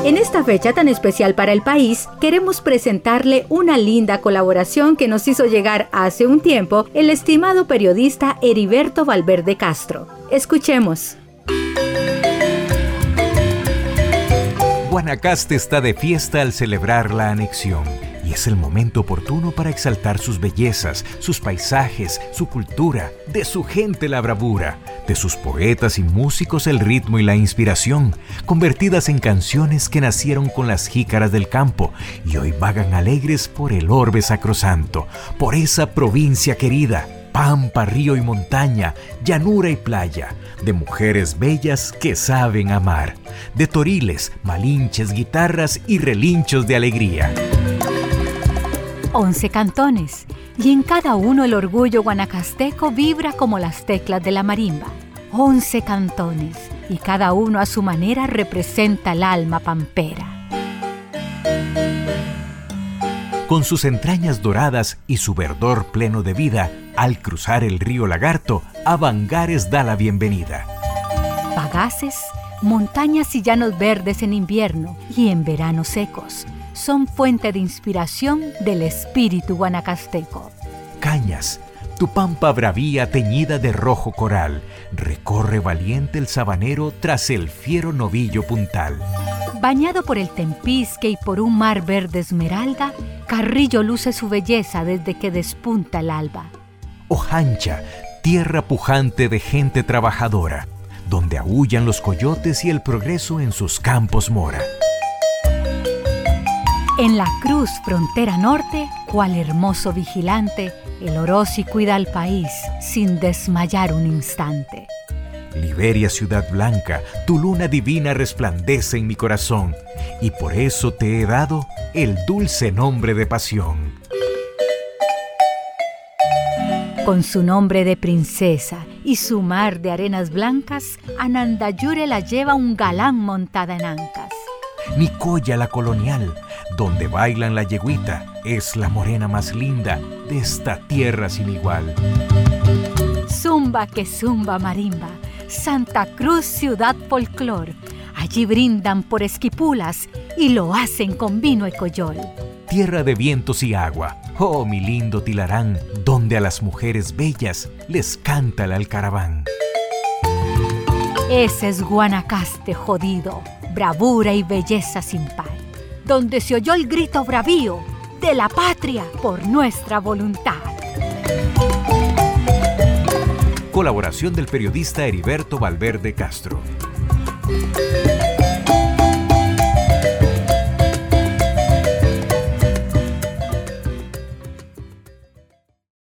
En esta fecha tan especial para el país, queremos presentarle una linda colaboración que nos hizo llegar hace un tiempo el estimado periodista Heriberto Valverde Castro. Escuchemos. Guanacaste está de fiesta al celebrar la anexión. Y es el momento oportuno para exaltar sus bellezas, sus paisajes, su cultura, de su gente la bravura, de sus poetas y músicos el ritmo y la inspiración, convertidas en canciones que nacieron con las jícaras del campo y hoy vagan alegres por el orbe sacrosanto, por esa provincia querida, pampa, río y montaña, llanura y playa, de mujeres bellas que saben amar, de toriles, malinches, guitarras y relinchos de alegría. 11 cantones, y en cada uno el orgullo guanacasteco vibra como las teclas de la marimba. 11 cantones, y cada uno a su manera representa el alma pampera. Con sus entrañas doradas y su verdor pleno de vida, al cruzar el río Lagarto, a Bangares da la bienvenida. Bagaces, montañas y llanos verdes en invierno y en verano secos, son fuente de inspiración del espíritu guanacasteco. Cañas, tu pampa bravía teñida de rojo coral, recorre valiente el sabanero tras el fiero novillo puntal. Bañado por el Tempisque y por un mar verde esmeralda, Carrillo luce su belleza desde que despunta el alba. Ojancha, tierra pujante de gente trabajadora, donde aúllan los coyotes y el progreso en sus campos mora. En la cruz frontera norte, cual hermoso vigilante, el Orosi cuida al país sin desmayar un instante. Liberia, ciudad blanca, tu luna divina resplandece en mi corazón, y por eso te he dado el dulce nombre de pasión. Con su nombre de princesa y su mar de arenas blancas, Anandayure la lleva un galán montada en ancas. Nicoya la colonial, donde bailan la yegüita, es la morena más linda de esta tierra sin igual. Zumba que zumba marimba, Santa Cruz ciudad folclor. Allí brindan por esquipulas y lo hacen con vino y coyol. Tierra de vientos y agua, oh mi lindo Tilarán, donde a las mujeres bellas les canta el alcaraván. Ese es Guanacaste jodido, bravura y belleza sin par, donde se oyó el grito bravío de la patria por nuestra voluntad. Colaboración del periodista Heriberto Valverde Castro.